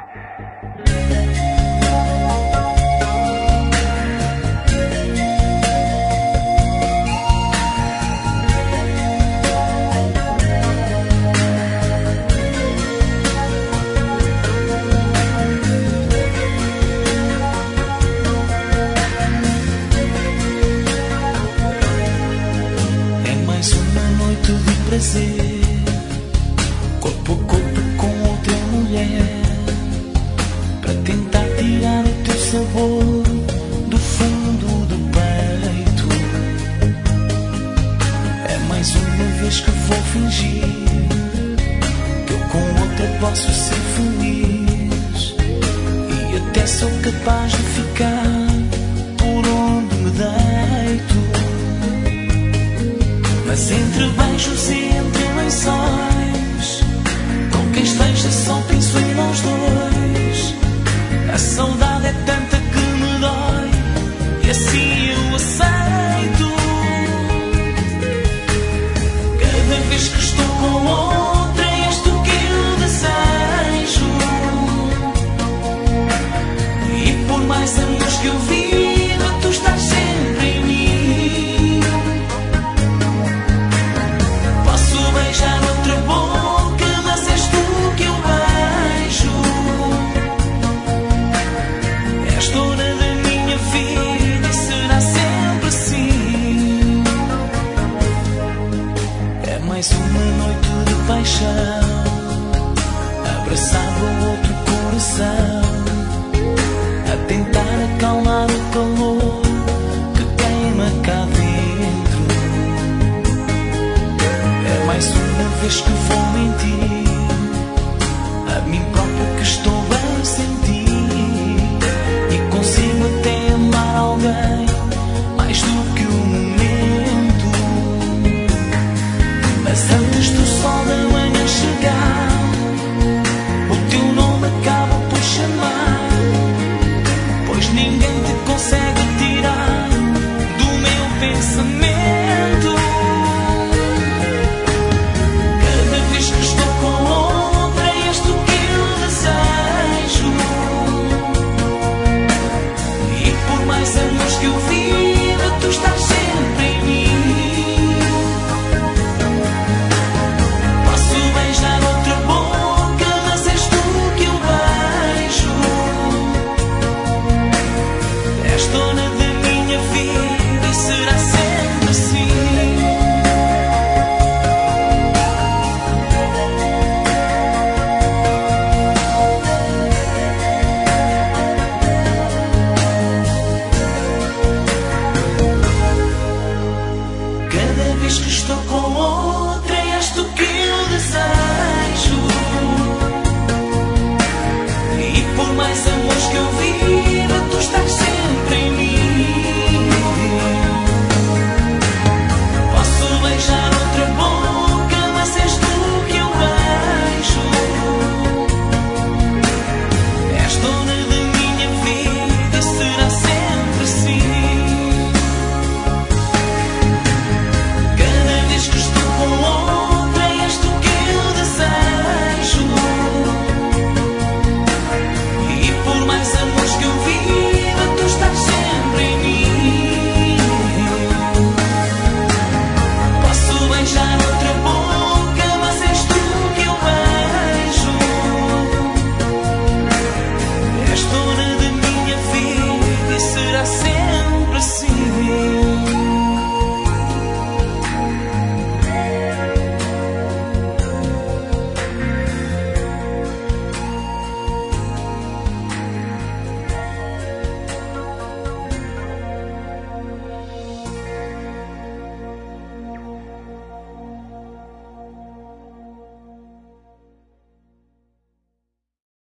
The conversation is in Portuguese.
Prazer, corpo a corpo com outra mulher, para tentar tirar o teu sabor do fundo do peito. É mais uma vez que vou fingir que eu com outra posso ser feliz, e até sou capaz de ficar por onde me deito. Mas entre beijos e entre lençóis, com quem esteja só penso em nós dois. A saudade é tanta que me dói, e assim eu aceito. Cada vez que estou com outra, és tu que eu desejo. E por mais anos que eu viva, tu estás sempre em mim. Beijar outra boca, mas és tu que eu beijo. És dona da minha vida e será sempre assim. É mais uma noite de paixão, abraçado ao outro coração, a tentar acalmar o calor que queima cá dentro. Mais uma vez que vou mentir a mim próprio que estou bem sem ti, e consigo até amar alguém mais do que o momento. Mas antes do sol da manhã chegar, o teu nome acaba por chamar, pois ninguém te consegue tirar do meu pensamento. Que eu viva, tu estás sempre em mim. Posso beijar outra boca, mas és tu que eu beijo. És dona da minha vida e será sempre assim. Que estou com outra, és tu que eu desejo. E por mais